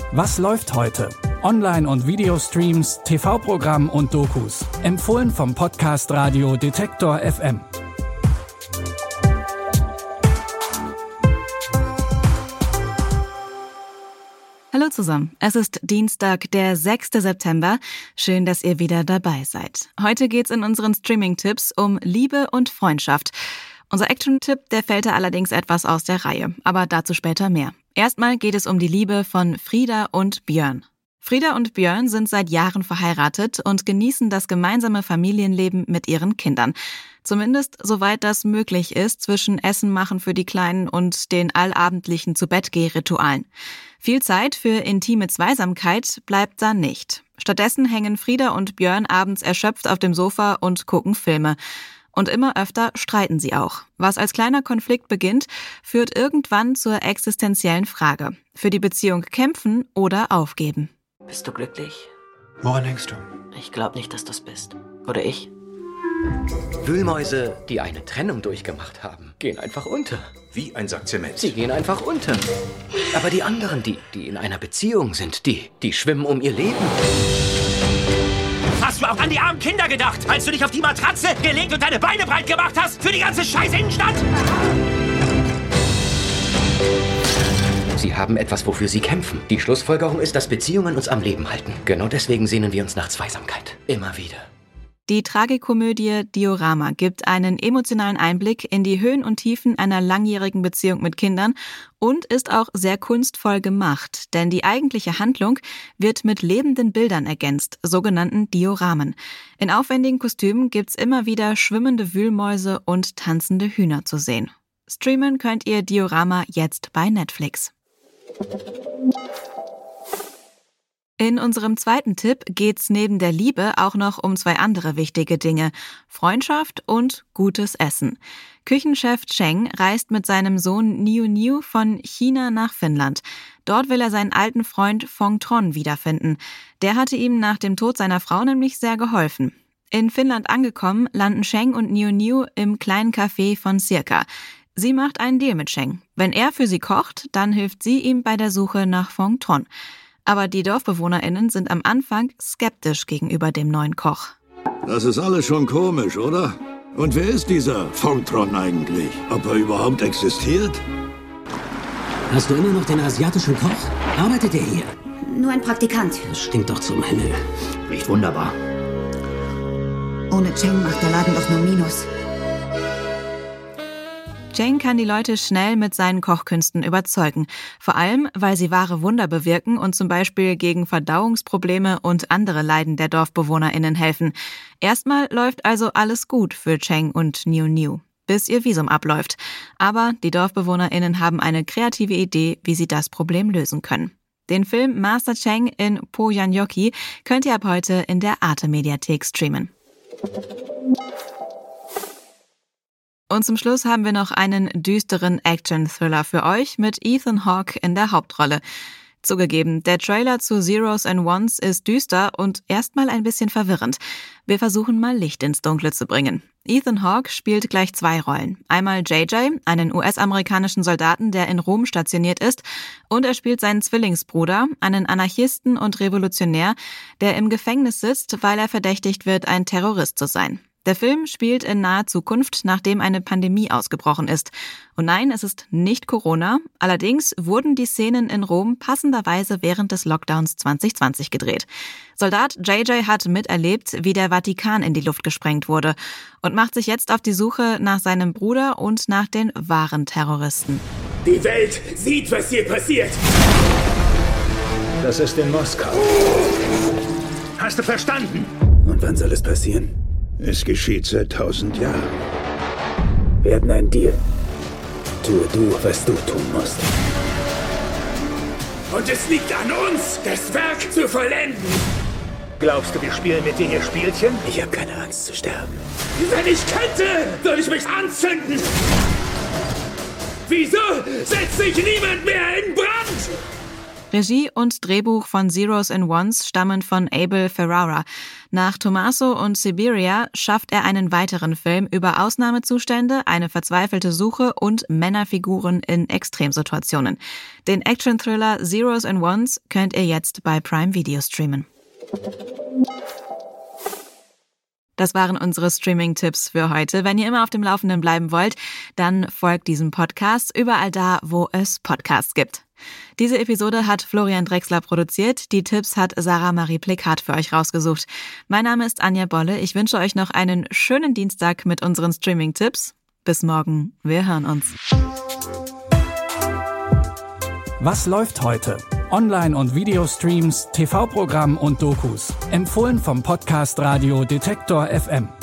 Was läuft heute? Online- und Videostreams, TV-Programm und Dokus. Empfohlen vom Podcast Radio Detektor FM. Hallo zusammen, es ist Dienstag, der 6. September. Schön, dass ihr wieder dabei seid. Heute geht's in unseren Streaming-Tipps um Liebe und Freundschaft. Unser Action-Tipp, der fällt da allerdings etwas aus der Reihe, aber dazu später mehr. Erstmal geht es um die Liebe von Frida und Björn. Frida und Björn sind seit Jahren verheiratet und genießen das gemeinsame Familienleben mit ihren Kindern. Zumindest soweit das möglich ist zwischen Essen machen für die Kleinen und den allabendlichen Zu-Bett-Geh-Ritualen. Viel Zeit für intime Zweisamkeit bleibt da nicht. Stattdessen hängen Frida und Björn abends erschöpft auf dem Sofa und gucken Filme. Und immer öfter streiten sie auch. Was als kleiner Konflikt beginnt, führt irgendwann zur existenziellen Frage. Für die Beziehung kämpfen oder aufgeben. Bist du glücklich? Woran denkst du? Ich glaube nicht, dass du's bist. Oder ich? Wühlmäuse, die eine Trennung durchgemacht haben, gehen einfach unter. Wie ein Sack Zement. Sie gehen einfach unter. Aber die anderen, die in einer Beziehung sind, die schwimmen um ihr Leben. Hast du auch an die armen Kinder gedacht, als du dich auf die Matratze gelegt und deine Beine breit gemacht hast für die ganze scheiß Innenstadt? Sie haben etwas, wofür sie kämpfen. Die Schlussfolgerung ist, dass Beziehungen uns am Leben halten. Genau deswegen sehnen wir uns nach Zweisamkeit. Immer wieder. Die Tragikomödie Diorama gibt einen emotionalen Einblick in die Höhen und Tiefen einer langjährigen Beziehung mit Kindern und ist auch sehr kunstvoll gemacht, denn die eigentliche Handlung wird mit lebenden Bildern ergänzt, sogenannten Dioramen. In aufwendigen Kostümen gibt's immer wieder schwimmende Wühlmäuse und tanzende Hühner zu sehen. Streamen könnt ihr Diorama jetzt bei Netflix. In unserem zweiten Tipp geht's neben der Liebe auch noch um zwei andere wichtige Dinge: Freundschaft und gutes Essen. Küchenchef Cheng reist mit seinem Sohn Niu Niu von China nach Finnland. Dort will er seinen alten Freund Phong Tron wiederfinden. Der hatte ihm nach dem Tod seiner Frau nämlich sehr geholfen. In Finnland angekommen, landen Cheng und Niu Niu im kleinen Café von Sirka. Sie macht einen Deal mit Cheng. Wenn er für sie kocht, dann hilft sie ihm bei der Suche nach Phong Tron. Aber die DorfbewohnerInnen sind am Anfang skeptisch gegenüber dem neuen Koch. Das ist alles schon komisch, oder? Und wer ist dieser Phong Tron eigentlich? Ob er überhaupt existiert? Hast du immer noch den asiatischen Koch? Arbeitet er hier? Nur ein Praktikant. Das stinkt doch zum Himmel. Riecht wunderbar. Ohne Cheng macht der Laden doch nur Minus. Cheng kann die Leute schnell mit seinen Kochkünsten überzeugen. Vor allem, weil sie wahre Wunder bewirken und zum Beispiel gegen Verdauungsprobleme und andere Leiden der DorfbewohnerInnen helfen. Erstmal läuft also alles gut für Cheng und Niu Niu, bis ihr Visum abläuft. Aber die DorfbewohnerInnen haben eine kreative Idee, wie sie das Problem lösen können. Den Film Master Cheng in Pojanjoki könnt ihr ab heute in der Arte-Mediathek streamen. Und zum Schluss haben wir noch einen düsteren Action-Thriller für euch mit Ethan Hawke in der Hauptrolle. Zugegeben, der Trailer zu Zeros and Ones ist düster und erstmal ein bisschen verwirrend. Wir versuchen mal Licht ins Dunkle zu bringen. Ethan Hawke spielt gleich zwei Rollen. Einmal JJ, einen US-amerikanischen Soldaten, der in Rom stationiert ist, und er spielt seinen Zwillingsbruder, einen Anarchisten und Revolutionär, der im Gefängnis sitzt, weil er verdächtigt wird, ein Terrorist zu sein. Der Film spielt in naher Zukunft, nachdem eine Pandemie ausgebrochen ist. Und nein, es ist nicht Corona. Allerdings wurden die Szenen in Rom passenderweise während des Lockdowns 2020 gedreht. Soldat JJ hat miterlebt, wie der Vatikan in die Luft gesprengt wurde und macht sich jetzt auf die Suche nach seinem Bruder und nach den wahren Terroristen. Die Welt sieht, was hier passiert. Das ist in Moskau. Hast du verstanden? Und wann soll es passieren? Es geschieht seit 1000 Jahren. Wir hatten einen Deal. Tue du, was du tun musst. Und es liegt an uns, das Werk zu vollenden. Glaubst du, wir spielen mit dir hier Spielchen? Ich habe keine Angst zu sterben. Wenn ich könnte, würde ich mich anzünden. Wieso setzt sich niemand mehr in Brand? Regie und Drehbuch von Zeros and Ones stammen von Abel Ferrara. Nach Tommaso und Siberia schafft er einen weiteren Film über Ausnahmezustände, eine verzweifelte Suche und Männerfiguren in Extremsituationen. Den Action-Thriller Zeros and Ones könnt ihr jetzt bei Prime Video streamen. Das waren unsere Streaming-Tipps für heute. Wenn ihr immer auf dem Laufenden bleiben wollt, dann folgt diesem Podcast überall da, wo es Podcasts gibt. Diese Episode hat Florian Drexler produziert. Die Tipps hat Sarah Marie Plikat für euch rausgesucht. Mein Name ist Anja Bolle. Ich wünsche euch noch einen schönen Dienstag mit unseren Streaming-Tipps. Bis morgen. Wir hören uns. Was läuft heute? Online- und Videostreams, TV-Programm und Dokus. Empfohlen vom Podcast Radio Detektor FM.